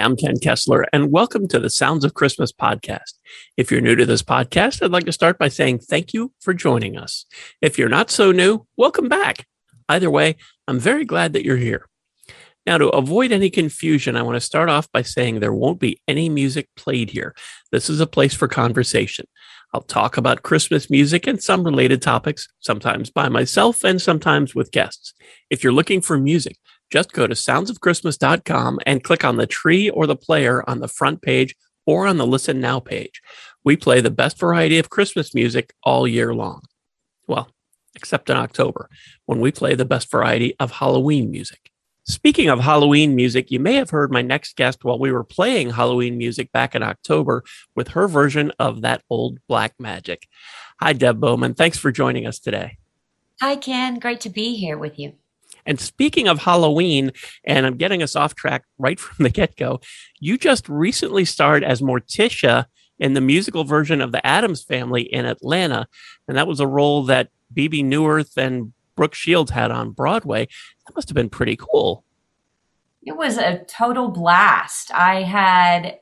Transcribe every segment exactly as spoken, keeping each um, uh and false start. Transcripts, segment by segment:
I'm Ken Kessler, and welcome to the Sounds of Christmas podcast. If you're new to this podcast, I'd like to start by saying thank you for joining us. If you're not so new, welcome back. Either way, I'm very glad that you're here. Now, to avoid any confusion, I want to start off by saying there won't be any music played here. This is a place for conversation. I'll talk about Christmas music and some related topics, sometimes by myself and sometimes with guests. If you're looking for music, just go to sounds of christmas dot com and click on the tree or the player on the front page or on the Listen Now page. We play the best variety of Christmas music all year long. Well, except in October, when we play the best variety of Halloween music. Speaking of Halloween music, you may have heard my next guest while we were playing Halloween music back in October with her version of That Old Black Magic. Hi, Deb Bowman. Thanks for joining us today. Hi, Ken. Great to be here with you. And speaking of Halloween, and I'm getting us off track right from the get-go, you just recently starred as Morticia in the musical version of The Addams Family in Atlanta. And that was a role that Bebe Neuwirth and Brooke Shields had on Broadway. That must have been pretty cool. It was a total blast. I had,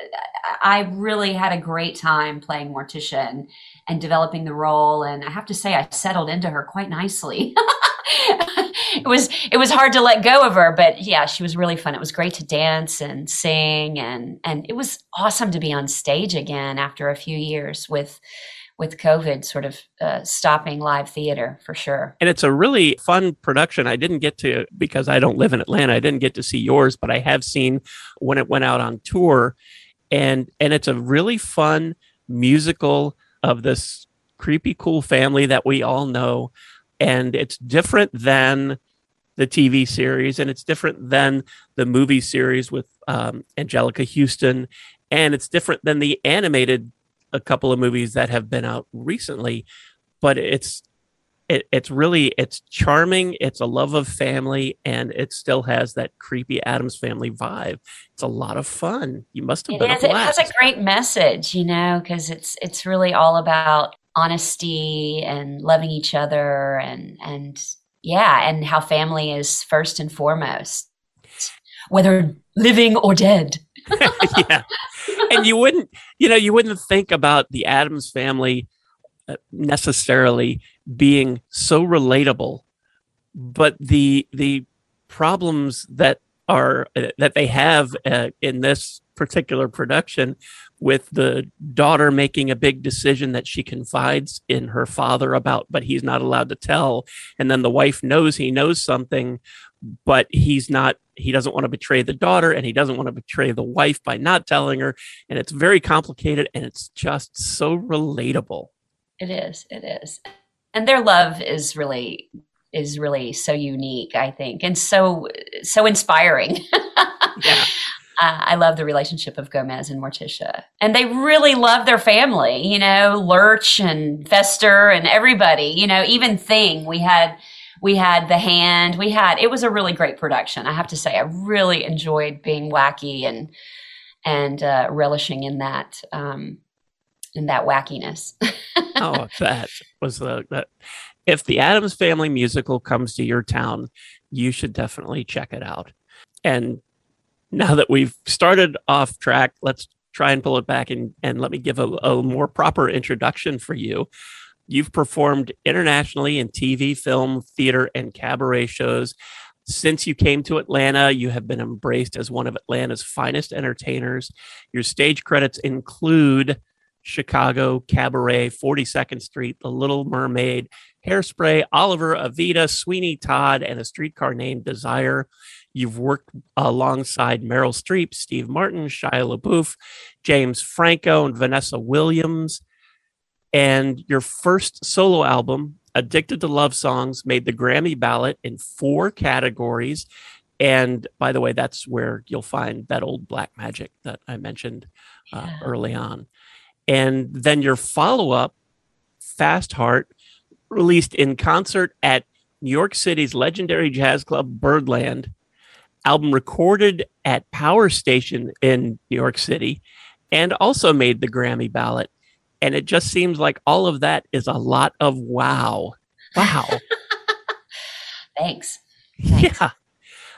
I really had a great time playing Morticia and, and developing the role. And I have to say, I settled into her quite nicely. It was it was hard to let go of her, but yeah, she was really fun. It was great to dance and sing, and and it was awesome to be on stage again after a few years with with COVID sort of uh, stopping live theater for sure. And it's a really fun production. I didn't get to, because I don't live in Atlanta, I didn't get to see yours, but I have seen when it went out on tour, and and it's a really fun musical of this creepy cool family that we all know. And it's different than the T V series, and it's different than the movie series with um, Angelica Houston, and it's different than the animated a couple of movies that have been out recently. But it's it, it's really it's charming. It's a love of family, and it still has that creepy Addams Family vibe. It's a lot of fun. You must have it been is, a blast. It has a great message, you know, because it's it's really all about honesty and loving each other, and and yeah, and how family is first and foremost, whether living or dead. Yeah, and you wouldn't, you know, you wouldn't think about the Addams Family necessarily being so relatable, but the the problems that are uh, that they have uh, in this particular production, with the daughter making a big decision that she confides in her father about, but he's not allowed to tell. And then the wife knows he knows something, but he's not, he doesn't want to betray the daughter, and he doesn't want to betray the wife by not telling her. And it's very complicated, and it's just so relatable. It is, it is. And their love is really, is really so unique, I think, and so, so inspiring. Yeah. Uh, I love the relationship of Gomez and Morticia. And they really love their family, you know, Lurch and Fester and everybody, you know, even Thing. We had, we had The Hand. We had, it was a really great production. I have to say, I really enjoyed being wacky and, and uh, relishing in that, um, in that wackiness. Oh, that was the, that. If the Addams Family musical comes to your town, you should definitely check it out. And now that we've started off track, let's try and pull it back, and, and let me give a, a more proper introduction for you. You've performed internationally in T V, film, theater, and cabaret shows. Since you came to Atlanta, you have been embraced as one of Atlanta's finest entertainers. Your stage credits include Chicago, Cabaret, forty-second Street, The Little Mermaid, Hairspray, Oliver, Evita, Sweeney Todd, and A Streetcar Named Desire. You've worked alongside Meryl Streep, Steve Martin, Shia LaBeouf, James Franco, and Vanessa Williams. And your first solo album, Addicted to Love Songs, made the Grammy ballot in four categories. And by the way, that's where you'll find That Old Black Magic that I mentioned uh, yeah. early on. And then your follow-up, Fast Heart, released in concert at New York City's legendary jazz club, Birdland. Album recorded at Power Station in New York City, and also made the Grammy ballot. And it just seems like all of that is a lot of wow. Wow. Thanks. Thanks. Yeah.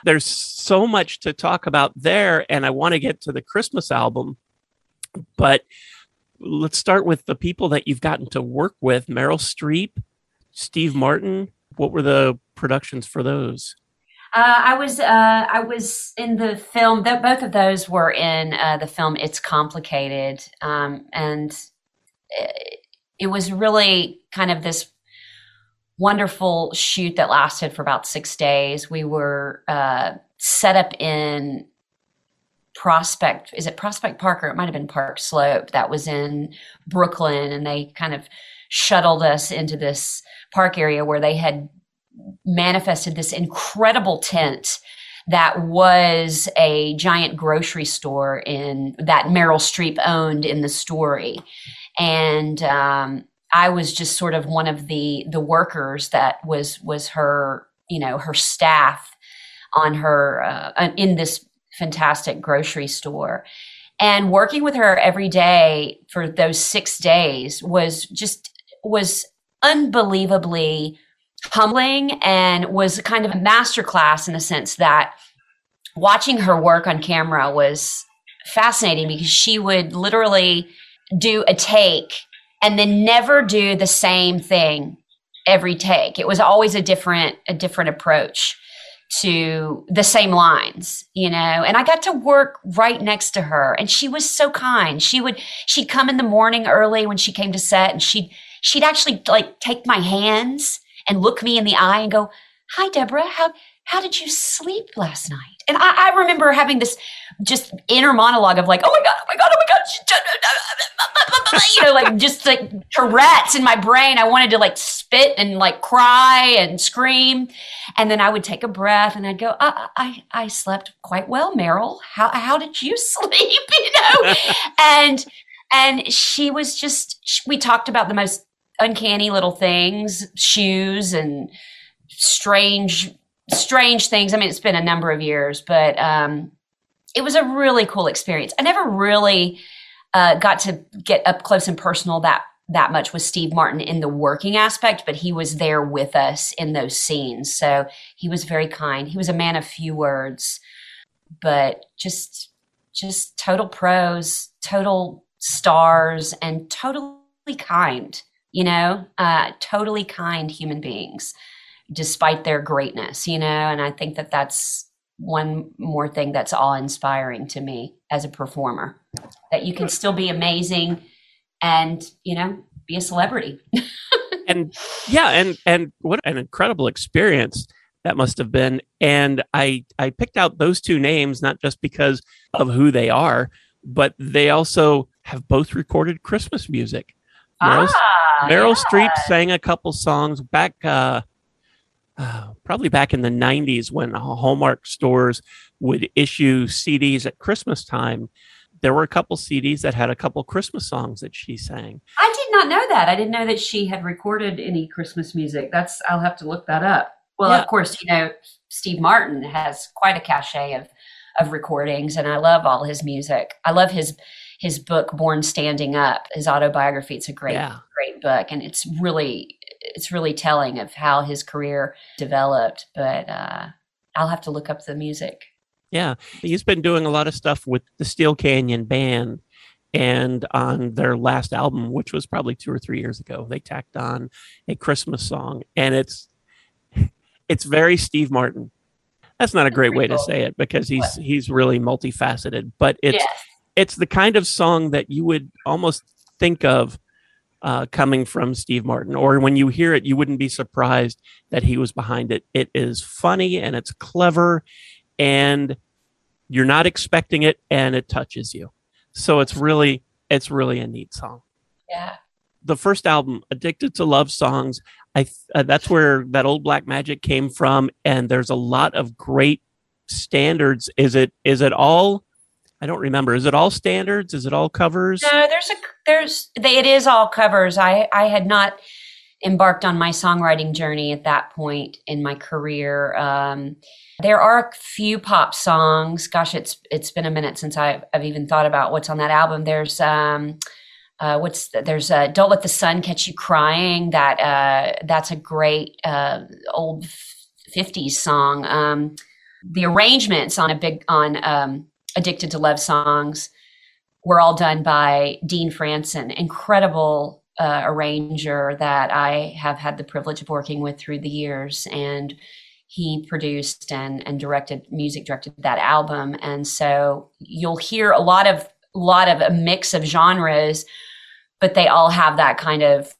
There's so much to talk about there, and I want to get to the Christmas album, but let's start with the people that you've gotten to work with. Meryl Streep, Steve Martin. What were the productions for those? Uh, I was uh, I was in the film. That both of those were in uh, the film It's Complicated, um, and it, it was really kind of this wonderful shoot that lasted for about six days. We were uh, set up in Prospect. Is it Prospect Park, or it might have been Park Slope? That was in Brooklyn, and they kind of shuttled us into this park area where they had manifested this incredible tent that was a giant grocery store in that Meryl Streep owned in the story. And um, I was just sort of one of the the workers that was was her, you know, her staff on her uh, in this fantastic grocery store. And working with her every day for those six days was just was unbelievably humbling, and was kind of a masterclass in the sense that watching her work on camera was fascinating, because she would literally do a take and then never do the same thing every take. It was always a different, a different approach to the same lines, you know, and I got to work right next to her, and she was so kind. She would, she'd come in the morning early when she came to set, and she'd, she'd actually like take my hands and look me in the eye and go, "Hi, Deborah, how, how did you sleep last night?" And I, I remember having this just inner monologue of like, "Oh my God, oh my God, oh my God." You know, like just like Tourette's in my brain. I wanted to like spit and like cry and scream. And then I would take a breath and I'd go, I, I, I slept quite well, Meryl. How, how did you sleep? You know? and, and she was just, we talked about the most uncanny little things, shoes and strange, strange things. I mean, it's been a number of years, but um, it was a really cool experience. I never really uh, got to get up close and personal that that much with Steve Martin in the working aspect, but he was there with us in those scenes. So he was very kind. He was a man of few words, but just just total pros, total stars, and totally kind. You know, uh, totally kind human beings, despite their greatness, you know, and I think that that's one more thing that's awe-inspiring to me as a performer, that you can still be amazing and, you know, be a celebrity. and yeah, and and what an incredible experience that must have been. And I, I picked out those two names, not just because of who they are, but they also have both recorded Christmas music. Meryl, ah, Meryl yeah. Streep sang a couple songs back, uh, uh, probably back in the nineties when Hallmark stores would issue C Ds at Christmas time. There were a couple C Ds that had a couple Christmas songs that she sang. I did not know that. I didn't know that she had recorded any Christmas music. That's, I'll have to look that up. Well, yeah. Of course, you know, Steve Martin has quite a cachet of, of recordings, and I love all his music. I love his his book, Born Standing Up, his autobiography. It's a great, yeah. great book. And it's really, it's really telling of how his career developed. But uh, I'll have to look up the music. Yeah. He's been doing a lot of stuff with the Steel Canyon Band. And on their last album, which was probably two or three years ago, they tacked on a Christmas song. And it's, it's very Steve Martin. That's not a great way to say it, because he's, he's really multifaceted, but it's, yes. It's the kind of song that you would almost think of uh, coming from Steve Martin, or when you hear it, you wouldn't be surprised that he was behind it. It is funny and it's clever, and you're not expecting it, and it touches you. So it's really, it's really a neat song. Yeah. The first album, Addicted to Love Songs, I uh, that's where that Old Black Magic came from, and there's a lot of great standards. Is it? Is it all? I don't remember. Is it all standards? Is it all covers? No, there's a there's they, it is all covers. I I had not embarked on my songwriting journey at that point in my career. Um, there are a few pop songs. Gosh, it's it's been a minute since I've, I've even thought about what's on that album. There's um, uh, what's the, there's uh, Don't Let the Sun Catch You Crying. That uh, that's a great uh, old fifties song. Um, The arrangements on a big on um, Addicted to Love Songs were all done by Dean Franson, incredible uh, arranger that I have had the privilege of working with through the years. And he produced and, and directed, music directed that album. And so you'll hear a lot of, lot of a mix of genres, but they all have that kind of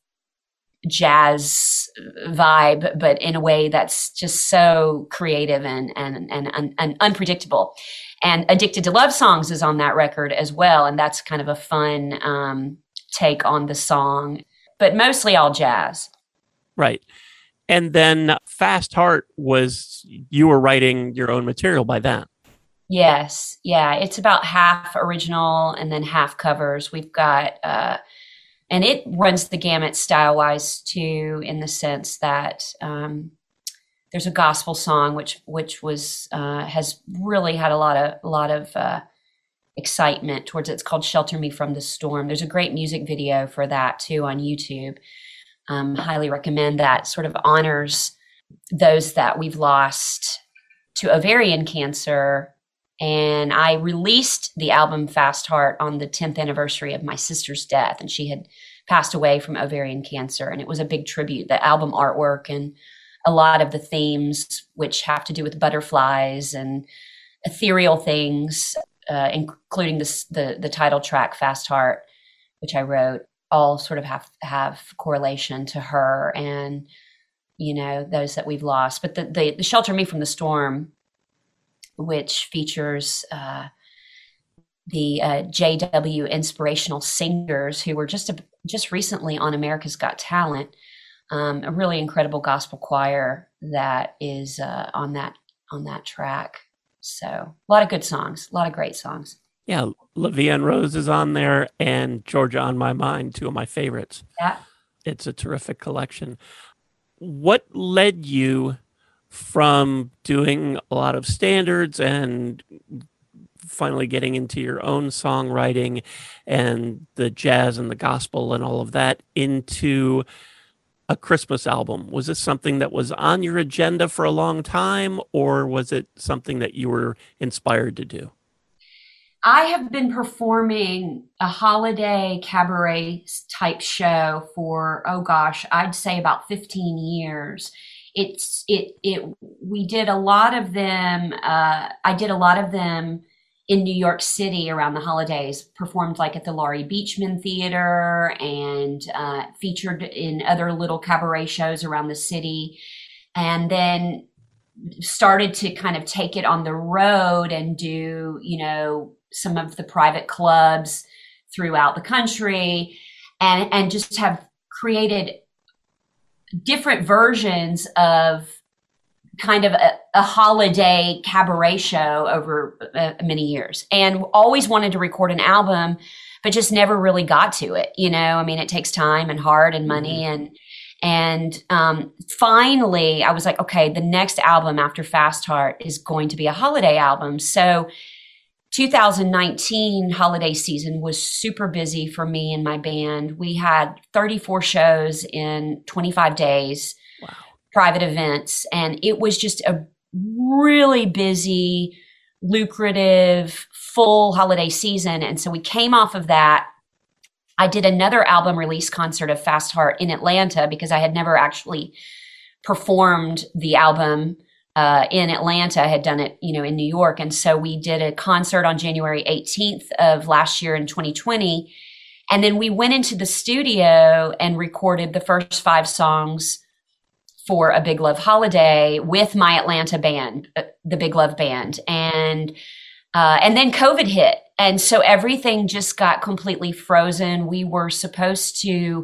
jazz vibe, but in a way that's just so creative and, and, and, and, and unpredictable. And Addicted to Love Songs is on that record as well. And that's kind of a fun um, take on the song, but mostly all jazz. Right. And then Fast Heart was, you were writing your own material by then. Yes. Yeah. It's about half original and then half covers. We've got, uh, and it runs the gamut style wise too, in the sense that, um, there's a gospel song, which, which was, uh, has really had a lot of, a lot of, uh, excitement towards it. It's called Shelter Me from the Storm. There's a great music video for that too on YouTube. Um, highly recommend that. Sort of honors those that we've lost to ovarian cancer. And I released the album Fast Heart on the tenth anniversary of my sister's death. And she had passed away from ovarian cancer. And it was a big tribute. The album artwork and a lot of the themes, which have to do with butterflies and ethereal things, uh, including this, the, the title track, Fast Heart, which I wrote, all sort of have, have correlation to her and, you know, those that we've lost. But the, the, the Shelter Me from the Storm, which features uh, the uh, J W Inspirational Singers, who were just a, just recently on America's Got Talent, um, a really incredible gospel choir that is uh, on that on that track. So a lot of good songs, a lot of great songs. Yeah, La Vie en Rose is on there, and Georgia on My Mind, two of my favorites. Yeah, it's a terrific collection. What led you from doing a lot of standards and finally getting into your own songwriting and the jazz and the gospel and all of that into a Christmas album? Was this something that was on your agenda for a long time, or was it something that you were inspired to do? I have been performing a holiday cabaret type show for, oh gosh, I'd say about fifteen years. It's, it, it, we did a lot of them. Uh, I did a lot of them in New York City around the holidays, performed like at the Laurie Beachman Theater and, uh, featured in other little cabaret shows around the city. And then started to kind of take it on the road and do, you know, some of the private clubs throughout the country, and, and just have created different versions of kind of a, a holiday cabaret show over uh, many years, and always wanted to record an album, but just never really got to it. You know, I mean, it takes time and heart and money. Mm-hmm. and, and, um, finally I was like, okay, the next album after Fast Heart is going to be a holiday album. So two thousand nineteen holiday season was super busy for me and my band. We had thirty-four shows in twenty-five days, wow. Private events. And it was just a really busy, lucrative, full holiday season. And so we came off of that. I did another album release concert of Fast Heart in Atlanta because I had never actually performed the album Uh, in Atlanta. I had done it, you know, in New York. And so we did a concert on January eighteenth of last year in twenty twenty. And then we went into the studio and recorded the first five songs for A Big Love Holiday with my Atlanta band, uh, the Big Love Band. And, uh, and then COVID hit. And so everything just got completely frozen. We were supposed to,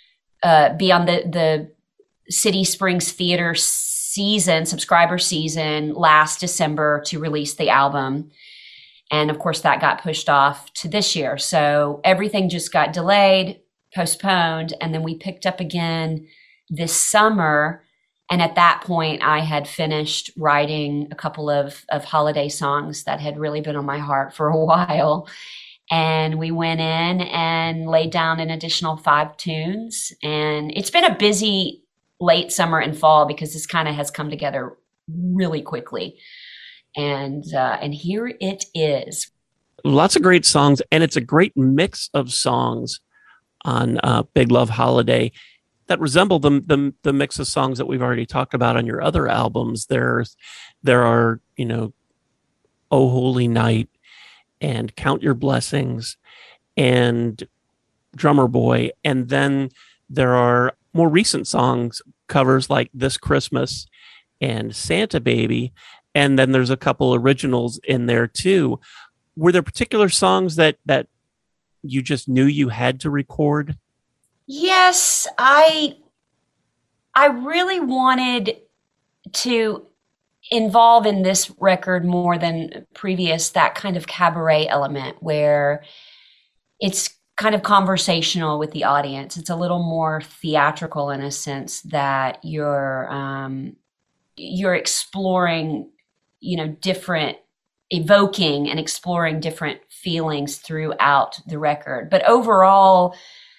uh, be on the, the City Springs Theater season, subscriber season last December to release the album. And of course that got pushed off to this year. So everything just got delayed, postponed. And then we picked up again this summer. And at that point I had finished writing a couple of, of holiday songs that had really been on my heart for a while. And we went in and laid down an additional five tunes. And it's been a busy late summer and fall because this kind of has come together really quickly. And uh, and here it is. Lots of great songs, and it's a great mix of songs on uh, Big Love Holiday that resemble the, the the mix of songs that we've already talked about on your other albums. There's there are, you know, Oh Holy Night and Count Your Blessings and Drummer Boy, and then there are more recent songs covers like This Christmas and Santa Baby, and then there's a couple originals in there too. Were there particular songs that that you just knew you had to record? Yes, I I really wanted to involve in this record more than previous that kind of cabaret element where it's kind of conversational with the audience. It's a little more theatrical in a sense that you're um, you're exploring, you know, different, evoking and exploring different feelings throughout the record. But overall,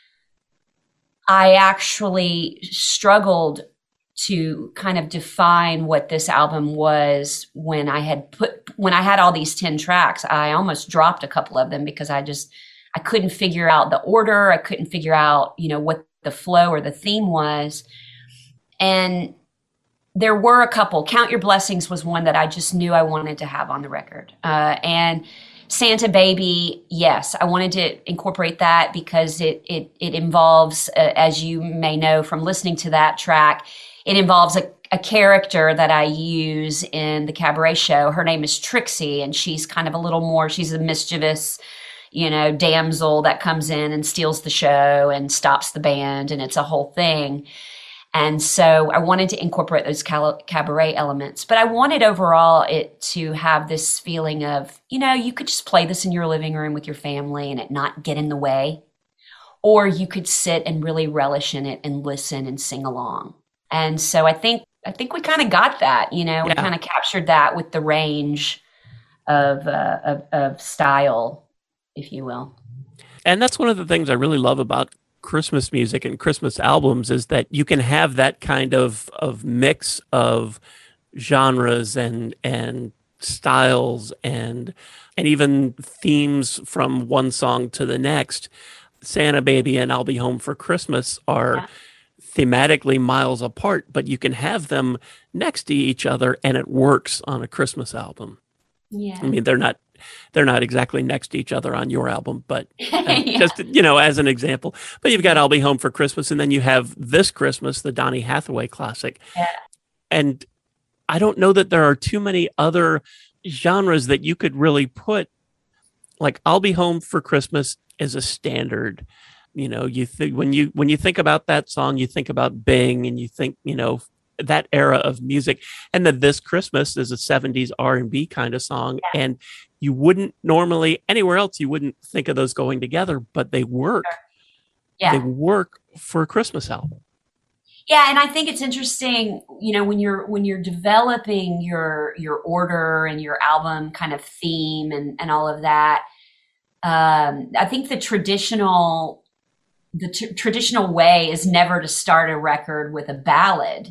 I actually struggled to kind of define what this album was when I had put, when I had all these ten tracks. I almost dropped a couple of them because I just, I couldn't figure out the order. I couldn't figure out, you know, what the flow or the theme was. And there were a couple. Count Your Blessings was one that I just knew I wanted to have on the record. Uh, and Santa Baby, yes, I wanted to incorporate that because it it it involves, uh, as you may know from listening to that track, it involves a, a character that I use in the cabaret show. Her name is Trixie, and she's kind of a little more, she's a mischievous, you know, damsel that comes in and steals the show and stops the band, and it's a whole thing. And so I wanted to incorporate those cabaret elements, but I wanted overall it to have this feeling of, you know, you could just play this in your living room with your family and it not get in the way, or you could sit and really relish in it and listen and sing along. And so I think, I think we kind of got that, you know, yeah. We kind of captured that with the range of, uh, of, of style, if you will. And that's one of the things I really love about Christmas music and Christmas albums is that you can have that kind of of mix of genres and and styles and and even themes from one song to the next. Santa Baby and I'll Be Home for Christmas are yeah. thematically miles apart, but you can have them next to each other and it works on a Christmas album. Yeah. I mean, they're not they're not exactly next to each other on your album, but uh, yeah. just, you know, as an example. But you've got I'll Be Home for Christmas, and then you have This Christmas, the Donny Hathaway classic. Yeah. And I don't know that there are too many other genres that you could really put, like I'll Be Home for Christmas is a standard. You know, you think when you when you think about that song, you think about Bing, and you think, you know, that era of music. And then This Christmas is a seventies R and B kind of song, yeah. and you wouldn't normally anywhere else you wouldn't think of those going together, but they work. Yeah. They work for a Christmas album. Yeah, and I think it's interesting, you know, when you're when you're developing your your order and your album kind of theme and and all of that. Um, I think the traditional the t- traditional way is never to start a record with a ballad.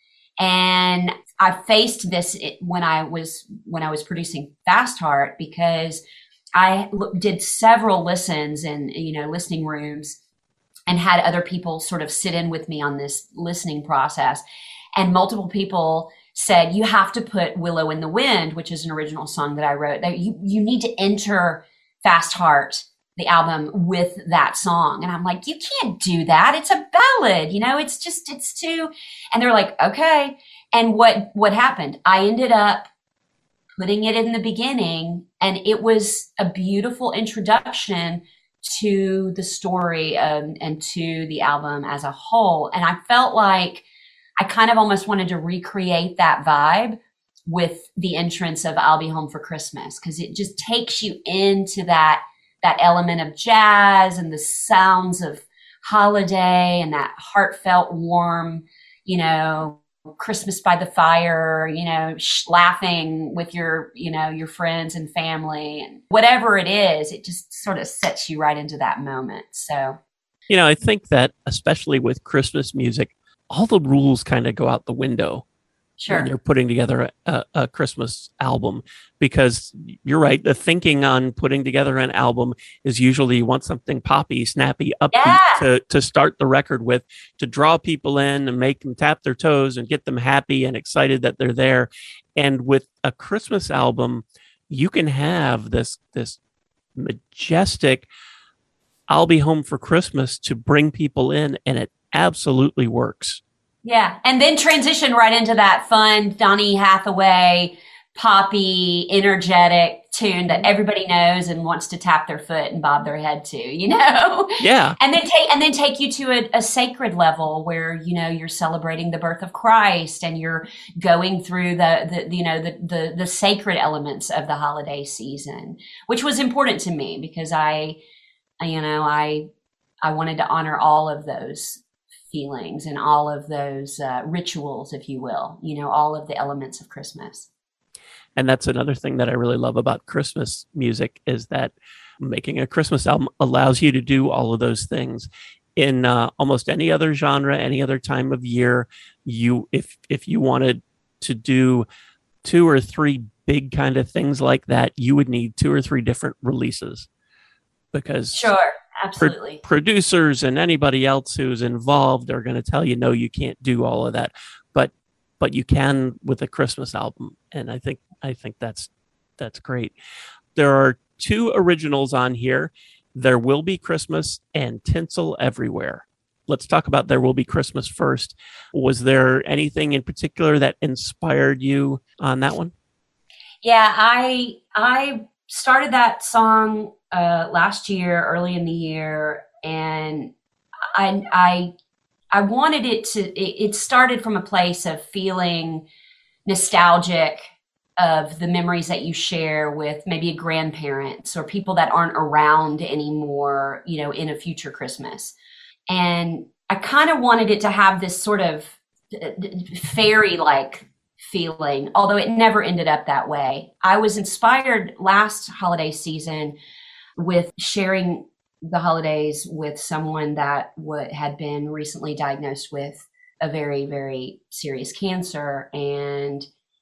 And I faced this when I was when I was producing Fast Heart, because I l- did several listens in, you know, listening rooms and had other people sort of sit in with me on this listening process. And multiple people said, you have to put Willow in the Wind, which is an original song that I wrote. That you, you need to enter Fast Heart, the album, with that song. And I'm like, you can't do that. It's a ballad, you know, it's just, it's too, and they're like, okay. And what, what happened? I ended up putting it in the beginning, and it was a beautiful introduction to the story um, and to the album as a whole. And I felt like I kind of almost wanted to recreate that vibe with the entrance of I'll Be Home for Christmas, because it just takes you into that that element of jazz and the sounds of holiday and that heartfelt, warm, you know, Christmas by the fire, you know, sh- laughing with your, you know, your friends and family, and whatever it is, it just sort of sets you right into that moment. So, you know, I think that especially with Christmas music, all the rules kind of go out the window. when you're Sure. putting together a, a Christmas album, because you're right. The thinking on putting together an album is usually you want something poppy, snappy, upbeat Yeah. to, to start the record with, to draw people in and make them tap their toes and get them happy and excited that they're there. And with a Christmas album, you can have this, this majestic, I'll be home for Christmas to bring people in, and it absolutely works. Yeah. And then transition right into that fun Donny Hathaway, poppy, energetic tune that everybody knows and wants to tap their foot and bob their head to, you know? Yeah. And then take and then take you to a, a sacred level where, you know, you're celebrating the birth of Christ and you're going through the, the you know, the, the the sacred elements of the holiday season, which was important to me because I, you know, I I wanted to honor all of those feelings and all of those uh, rituals, if you will, you know, all of the elements of Christmas. And that's another thing that I really love about Christmas music is that making a Christmas album allows you to do all of those things. In uh, almost any other genre, any other time of year, you if if you wanted to do two or three big kind of things like that, you would need two or three different releases because Sure, pro- absolutely. producers and anybody else who's involved are going to tell you no, you can't do all of that, but but you can with a Christmas album, and I think I think that's that's great. There are two originals on here. There Will Be Christmas and Tinsel Everywhere. Let's talk about There Will Be Christmas first. Was there anything in particular that inspired you on that one? Yeah, I I started that song uh, last year, early in the year, and I I I wanted it to. It, it started from a place of feeling nostalgic of the memories that you share with maybe grandparents or people that aren't around anymore, you know, in a future Christmas. And I kind of wanted it to have this sort of fairy like feeling, although it never ended up that way. I was inspired last holiday season with sharing the holidays with someone that w- had been recently diagnosed with a very, very serious cancer. And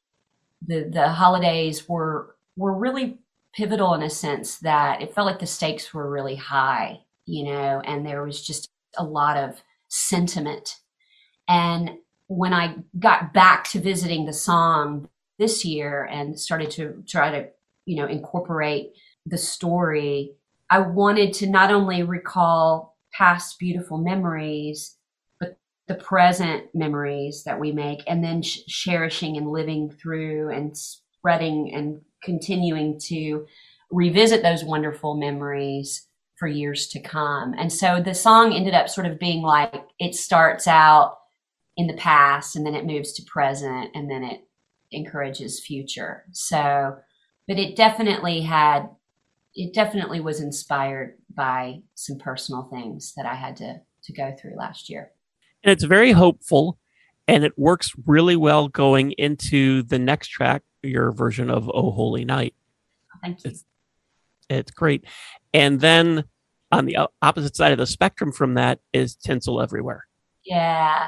the the holidays were were really pivotal in a sense that it felt like the stakes were really high, you know, and there was just a lot of sentiment. And when I got back to visiting the song this year and started to try to, you know, incorporate the story, I wanted to not only recall past beautiful memories, but the present memories that we make, and then sh- cherishing and living through and spreading and continuing to revisit those wonderful memories for years to come. And so the song ended up sort of being like, it starts out in the past and then it moves to present and then it encourages future. So, but it definitely had, it definitely was inspired by some personal things that I had to, to go through last year. And it's very hopeful, and it works really well going into the next track, your version of Oh Holy Night. Thank you. It's, it's great. And then on the opposite side of the spectrum from that is Tinsel Everywhere. Yeah.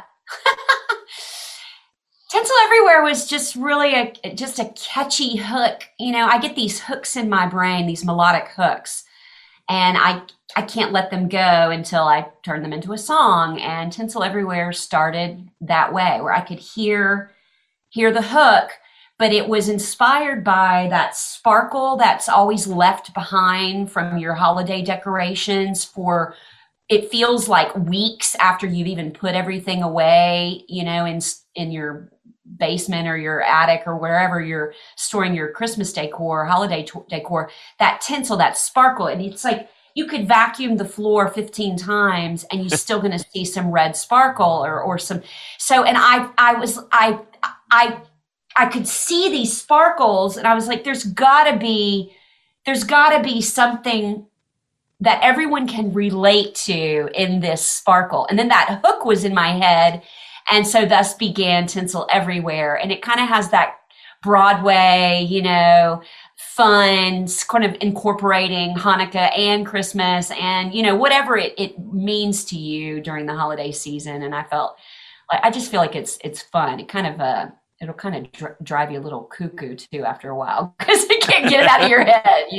Tinsel Everywhere was just really a just a catchy hook. You know, I get these hooks in my brain, these melodic hooks, and I I can't let them go until I turn them into a song. And Tinsel Everywhere started that way, where I could hear hear the hook, but it was inspired by that sparkle that's always left behind from your holiday decorations for, it feels like weeks after you've even put everything away, you know, in in your basement or your attic or wherever you're storing your Christmas decor, holiday t- decor, that tinsel, that sparkle. And it's like you could vacuum the floor fifteen times and you're still going to see some red sparkle or, or some. So, and I, I was, I, I, I could see these sparkles and I was like, there's gotta be, there's gotta be something that everyone can relate to in this sparkle. And then that hook was in my head. And so thus began Tinsel Everywhere. And it kind of has that Broadway, you know, fun, kind of incorporating Hanukkah and Christmas and, you know, whatever it, it means to you during the holiday season. And I felt like, I just feel like it's, it's fun. It kind of, uh, it'll kind of dr- drive you a little cuckoo too after a while because you can't get it out of your head, you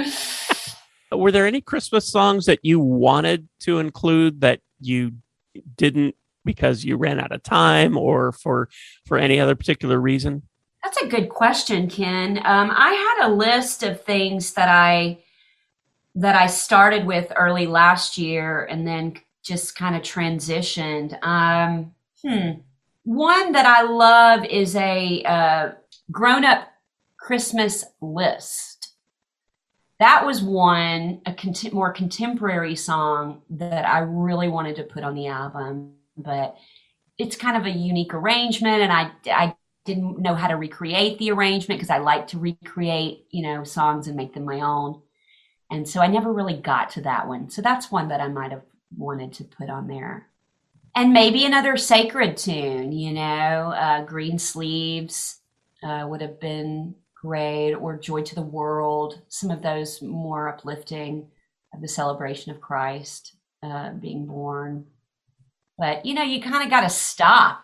know. Were there any Christmas songs that you wanted to include that you didn't because you ran out of time or for for any other particular reason? That's a good question, Ken. Um, I had a list of things that I that I started with early last year and then just kind of transitioned. Um, hmm. One that I love is a uh, grown-up Christmas list. That was one, a cont- more contemporary song that I really wanted to put on the album, but it's kind of a unique arrangement, and I, I didn't know how to recreate the arrangement because I like to recreate, you know, songs and make them my own. And so I never really got to that one. So that's one that I might have wanted to put on there. And maybe another sacred tune, you know, uh, Green Sleeves uh, would have been great, or Joy to the World, some of those more uplifting of the celebration of Christ uh, being born. But, you know, you kind of got to stop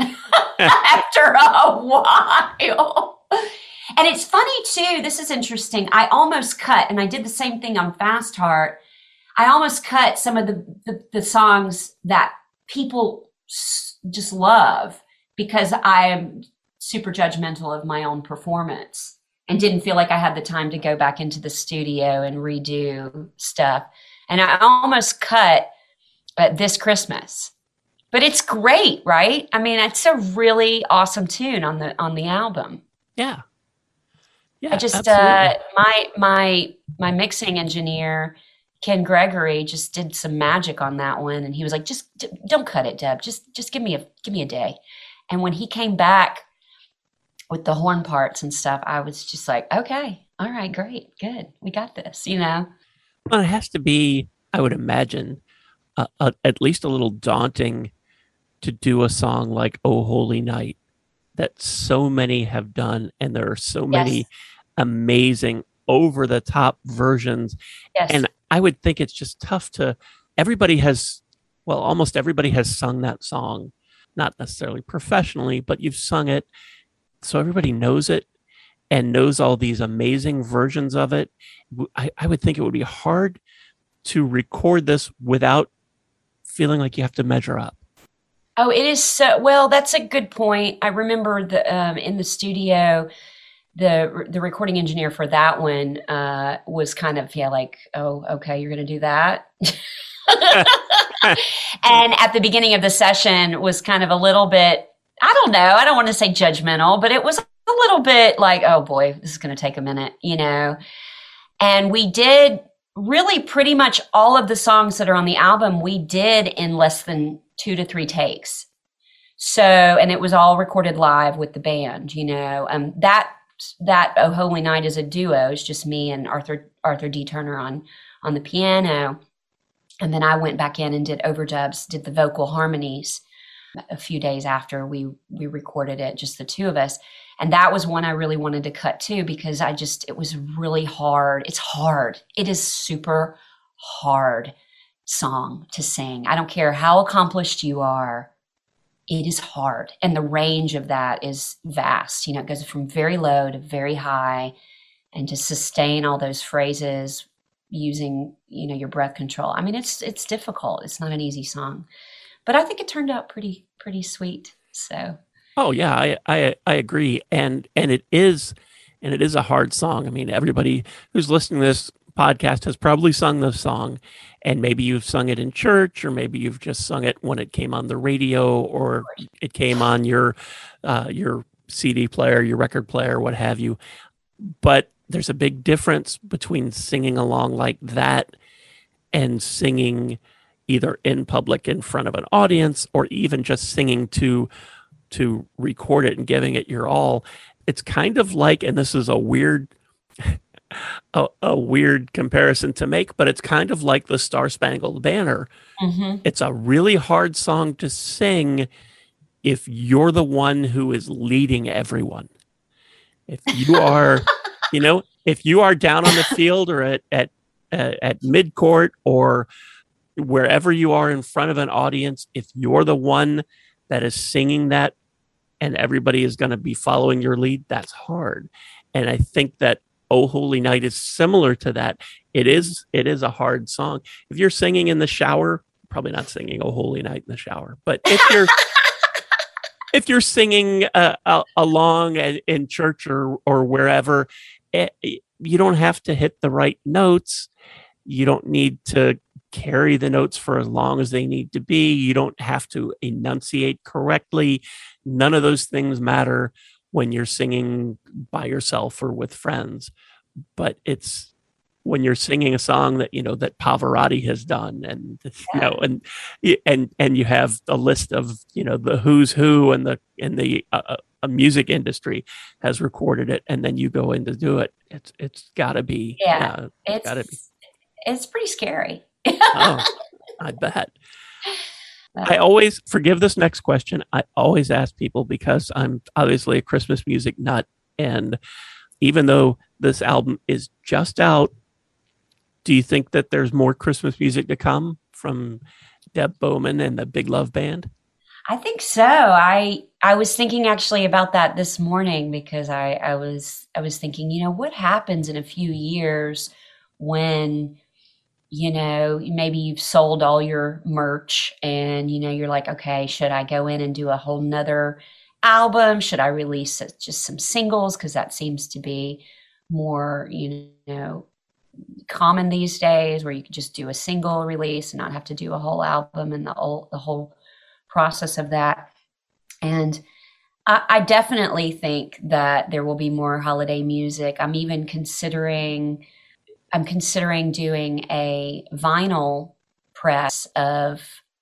after a while. And it's funny, too. This is interesting. I almost cut, and I did the same thing on Fast Heart. I almost cut some of the, the, the songs that people just love because I'm super judgmental of my own performance and didn't feel like I had the time to go back into the studio and redo stuff. And I almost cut uh, This Christmas. But it's great, right? I mean, it's a really awesome tune on the on the album. Yeah. Yeah. I just absolutely. uh my my my mixing engineer, Ken Gregory, just did some magic on that one, and he was like, "Just don't cut it, Deb. Just just give me a give me a day." And when he came back with the horn parts and stuff, I was just like, "Okay, all right, great, good, we got this." You know. Well, it has to be, I would imagine, uh, uh, at least a little daunting to do a song like "Oh Holy Night" that so many have done, and there are so many Yes. amazing over the top versions. Yes. And I would think it's just tough to, everybody has, well, almost everybody has sung that song, not necessarily professionally, but you've sung it. So everybody knows it and knows all these amazing versions of it. I, I would think it would be hard to record this without feeling like you have to measure up. Oh, it is so, well, that's a good point. I remember the um, in the studio, the the recording engineer for that one uh, was kind of, yeah, like, oh, okay, you're going to do that. And at the beginning of the session was kind of a little bit, I don't know, I don't want to say judgmental, but it was a little bit like, oh boy, this is going to take a minute, you know. And we did really pretty much all of the songs that are on the album, we did in less than two to three takes. So, and it was all recorded live with the band, you know. Um, that that Oh Holy Night is a duo. It's just me and Arthur Arthur D. Turner on on the piano. And then I went back in and did overdubs, did the vocal harmonies a few days after we we recorded it, just the two of us. And that was one I really wanted to cut too, because I just, it was really hard. It's hard. It is super hard song to sing. I don't care how accomplished you are. It is hard. And the range of that is vast. You know, it goes from very low to very high, and to sustain all those phrases using, you know, your breath control. I mean, it's, it's difficult. It's not an easy song, but I think it turned out pretty, pretty sweet. So. Oh yeah, I, I, I agree. And, and it is, and it is a hard song. I mean, everybody who's listening to this podcast has probably sung this song, and maybe you've sung it in church, or maybe you've just sung it when it came on the radio, or it came on your, uh, your C D player, your record player, what have you. But there's a big difference between singing along like that and singing either in public in front of an audience, or even just singing to to record it and giving it your all. It's kind of like, and this is a weird a, a weird comparison to make, but it's kind of like the Star Spangled Banner. Mm-hmm. It's a really hard song to sing if you're the one who is leading everyone. If you are, you know, if you are down on the field or at at at, at midcourt or wherever you are in front of an audience, if you're the one that is singing that and everybody is going to be following your lead, that's hard. And I think that Oh Holy Night is similar to that. It is it is a hard song. If you're singing in the shower, probably not singing Oh Holy Night in the shower, but if you're if you're singing uh, uh, along in church or or wherever, it, you don't have to hit the right notes. You don't need to carry the notes for as long as they need to be. You don't have to enunciate correctly. None of those things matter when you're singing by yourself or with friends. But it's when you're singing a song that, you know, that Pavarotti has done, and, you know, and, and, and you have a list of, you know, the who's who in the, in the uh, uh, music industry has recorded it. And then you go in to do it. It's, it's gotta be, yeah, uh, it's, gotta be. It's pretty scary. Oh, I bet. I always forgive this next question. I always ask people because I'm obviously a Christmas music nut. And even though this album is just out, do you think that there's more Christmas music to come from Deb Bowman and the Big Love Band? I think so. I I was thinking actually about that this morning because I, I was I was thinking, you know, what happens in a few years when, you know, maybe you've sold all your merch and, you know, you're like, okay, should I go in and do a whole nother album? Should I release just some singles? Because that seems to be more, you know, common these days, where you could just do a single release and not have to do a whole album and the whole, the whole process of that. And I, I definitely think that there will be more holiday music. I'm even considering, I'm considering doing a vinyl press of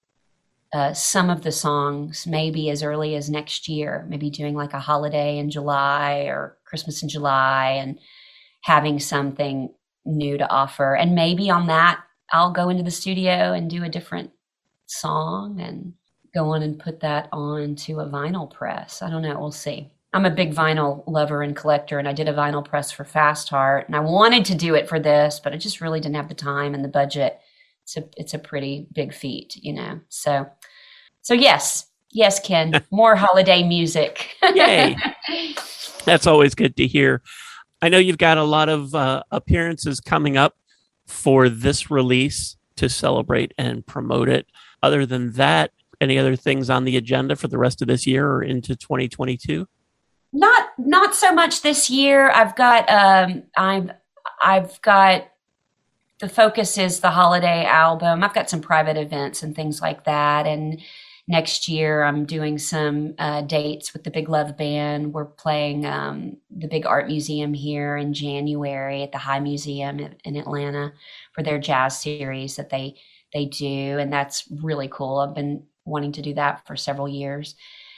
uh, some of the songs, maybe as early as next year, maybe doing like a holiday in July or Christmas in July and having something new to offer. And maybe on that, I'll go into the studio and do a different song and go on and put that on to a vinyl press. I don't know. We'll see. I'm a big vinyl lover and collector, and I did a vinyl press for Fast Heart, and I wanted to do it for this, but I just really didn't have the time and the budget. It's a, it's a pretty big feat, you know? So, so yes, yes, Ken, more holiday music. Yay. That's always good to hear. I know you've got a lot of uh, appearances coming up for this release to celebrate and promote it. Other than that, any other things on the agenda for the rest of this year or into twenty twenty-two? Not, not so much this year. I've got, um, I've, I've got, the focus is the holiday album. I've got some private events and things like that. And next year I'm doing some uh, dates with the Big Love Band. We're playing um, the Big Art Museum here in January at the High Museum in, in Atlanta for their jazz series that they, they do. And that's really cool. I've been wanting to do that for several years.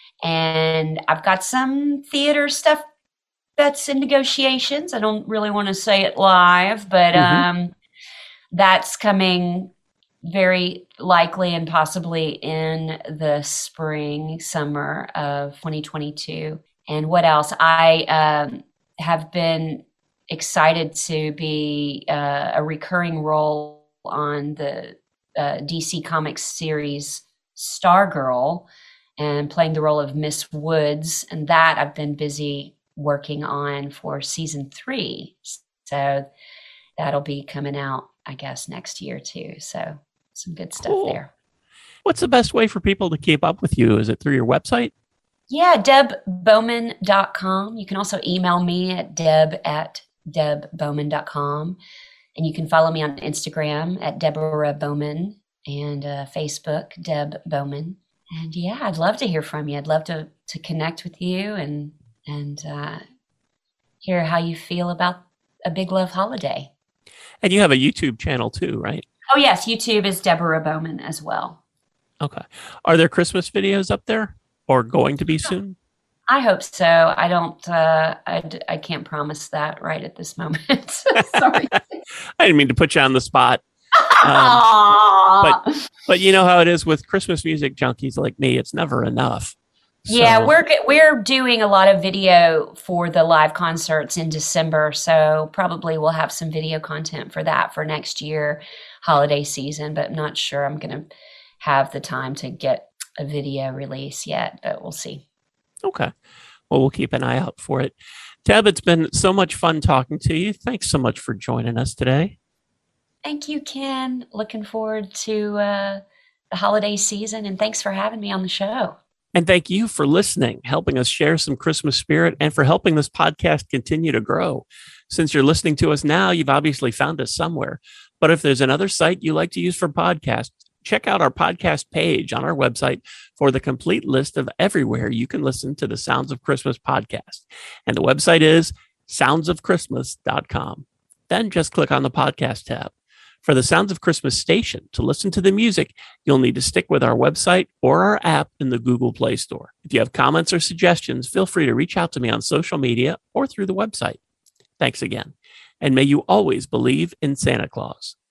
And I've got some theater stuff that's in negotiations. I don't really want to say it live, but mm-hmm. um, that's coming very likely and possibly in the spring, summer of twenty twenty-two. And what else? I um, have been excited to be uh, a recurring role on the uh, D C Comics series Stargirl, and playing the role of Miss Woods. And that I've been busy working on for season three. So that'll be coming out, I guess, next year too. So some good stuff cool. there. What's the best way for people to keep up with you? Is it through your website? Yeah, deb bowman dot com. You can also email me at deb at deb bowman dot com. And you can follow me on Instagram at Deborah Bowman and uh, Facebook, Deb Bowman. And yeah, I'd love to hear from you. I'd love to to connect with you and and uh, hear how you feel about a Big Love holiday. And you have a YouTube channel too, right? Oh yes, YouTube is Deborah Bowman as well. Okay. Are there Christmas videos up there or going to be soon? I hope so. I don't, uh, I, I can't promise that right at this moment. Sorry. I didn't mean to put you on the spot. Um, but but you know how it is with Christmas music junkies like me, it's never enough. So. Yeah, we're we're doing a lot of video for the live concerts in December, so probably we'll have some video content for that for next year holiday season, but I'm not sure I'm going to have the time to get a video release yet, but we'll see. Okay. Well, we'll keep an eye out for it. Deb, it's been so much fun talking to you. Thanks so much for joining us today. Thank you, Ken. Looking forward to uh, the holiday season, and thanks for having me on the show. And thank you for listening, helping us share some Christmas spirit, and for helping this podcast continue to grow. Since you're listening to us now, you've obviously found us somewhere. But if there's another site you like to use for podcasts, check out our podcast page on our website for the complete list of everywhere you can listen to the Sounds of Christmas podcast. And the website is sounds of christmas dot com. Then just click on the podcast tab. For the Sounds of Christmas station, to listen to the music, you'll need to stick with our website or our app in the Google Play Store. If you have comments or suggestions, feel free to reach out to me on social media or through the website. Thanks again. And may you always believe in Santa Claus.